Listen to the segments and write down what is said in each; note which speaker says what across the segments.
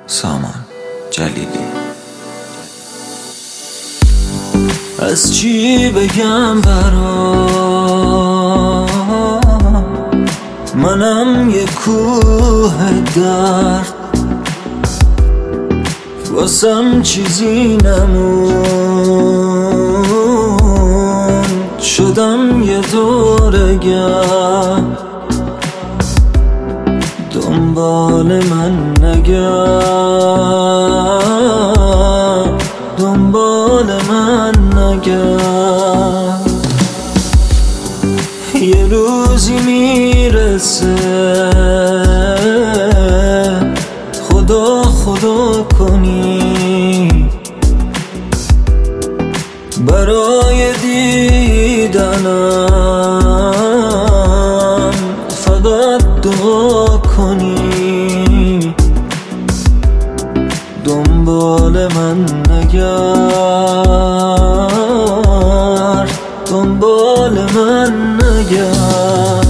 Speaker 1: سامان جلیلی. از چی بگم برات، منم یه کوه درد، واسم چیزی نمون، شدم یه دورگرد. دنبال من نگرد، دنبال من نگرد. یه روزی میرسه خدا خدا کنی، برای دیدنم فقط دعا کنی. دنبال من نگرد، دنبال من نگرد.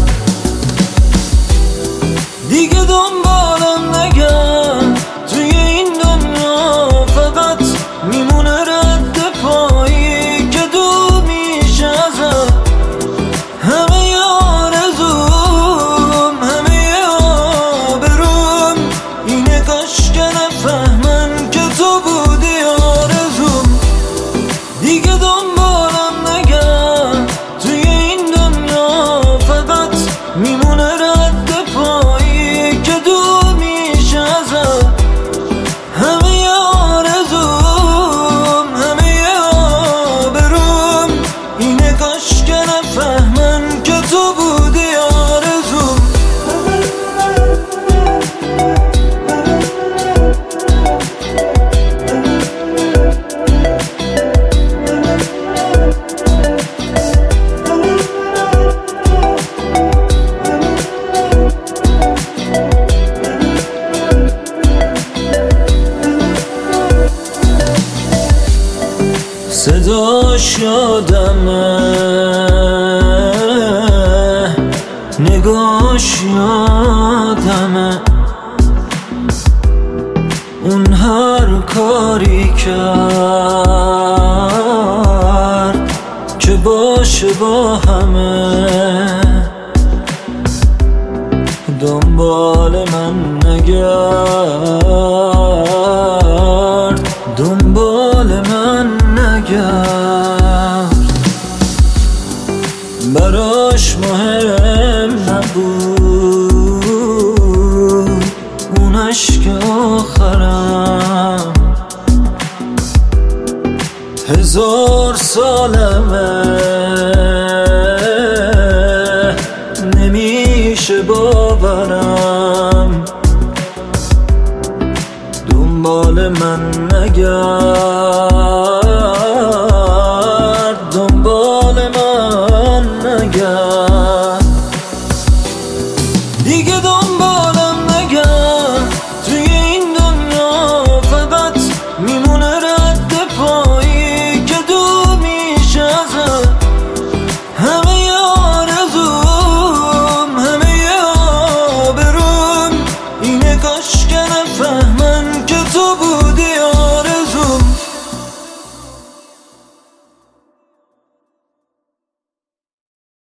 Speaker 1: دیگه دنبالم نگرد، توی این دنیا فقط میمونه رد پایی که دور میشه ازم. همه آرزوم، همه آبروم اینه، کاش که نفهمن که تو بودی آرزوم. دیگه دنبالم نگرد، توی این دنیا فقط میمونه رد پایی که دور میشه ازم. همه آرزوم، همه آبروم اینه، کاش که نفهمن که تو بودی آرزوم. صداش یادمه، نگاش یادمه، اون هر کاری کرد که باشه با همه. دنبال من نگرد، دنبال من نگرد. براش مهم نبود اون عشق آخرم. 1000 سالمه نمیشه باورم. دنبال من نگرد، دنبال من نگرد.